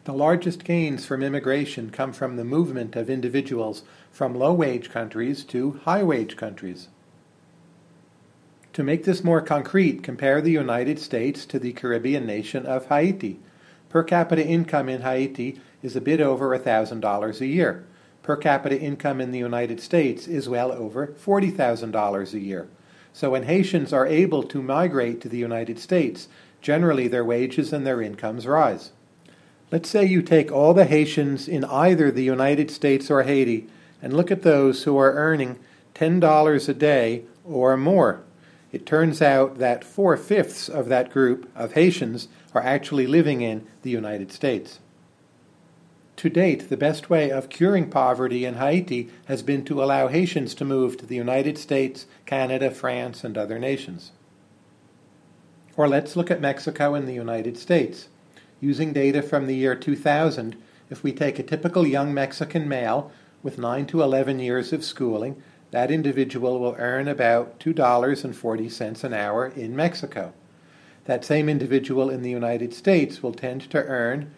The largest gains from immigration come from the movement of individuals from low-wage countries to high-wage countries. To make this more concrete, compare the United States to the Caribbean nation of Haiti. Per capita income in Haiti is a bit over $1,000 a year. Per capita income in the United States is well over $40,000 a year. So when Haitians are able to migrate to the United States, generally their wages and their incomes rise. Let's say you take all the Haitians in either the United States or Haiti and look at those who are earning $10 a day or more. It turns out that 4/5 of that group of Haitians are actually living in the United States. To date, the best way of curing poverty in Haiti has been to allow Haitians to move to the United States, Canada, France, and other nations. Or let's look at Mexico and the United States. Using data from the year 2000, if we take a typical young Mexican male with 9 to 11 years of schooling, that individual will earn about $2.40 an hour in Mexico. That same individual in the United States will tend to earn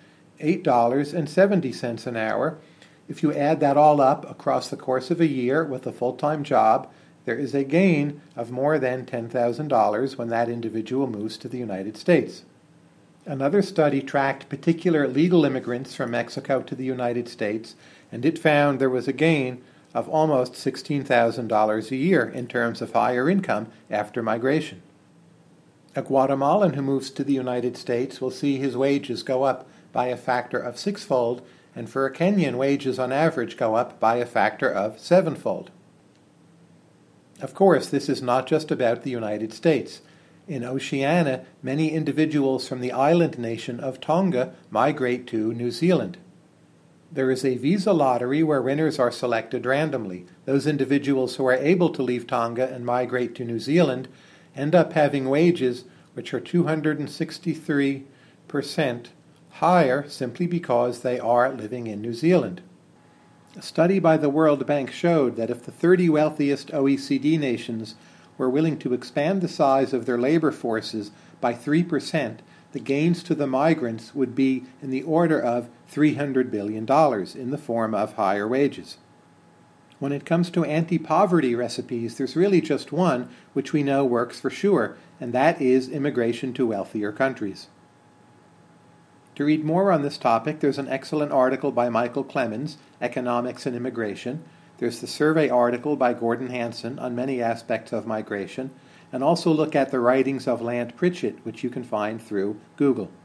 $8.70 an hour. If you add that all up across the course of a year with a full-time job, there is a gain of more than $10,000 when that individual moves to the United States. Another study tracked particular legal immigrants from Mexico to the United States, and it found there was a gain of almost $16,000 a year in terms of higher income after migration. A Guatemalan who moves to the United States will see his wages go up by a factor of 6-fold, and for a Kenyan, wages on average go up by a factor of 7-fold. Of course, this is not just about the United States. In Oceania, many individuals from the island nation of Tonga migrate to New Zealand. There is a visa lottery where winners are selected randomly. Those individuals who are able to leave Tonga and migrate to New Zealand end up having wages which are 263% higher simply because they are living in New Zealand. A study by the World Bank showed that if the 30 wealthiest OECD nations were willing to expand the size of their labor forces by 3%, the gains to the migrants would be in the order of $300 billion in the form of higher wages. When it comes to anti-poverty recipes, there's really just one which we know works for sure, and that is immigration to wealthier countries. To read more on this topic, there's an excellent article by Michael Clemens, Economics and Immigration. There's the survey article by Gordon Hanson on many aspects of migration, and also look at the writings of Lant Pritchett, which you can find through Google.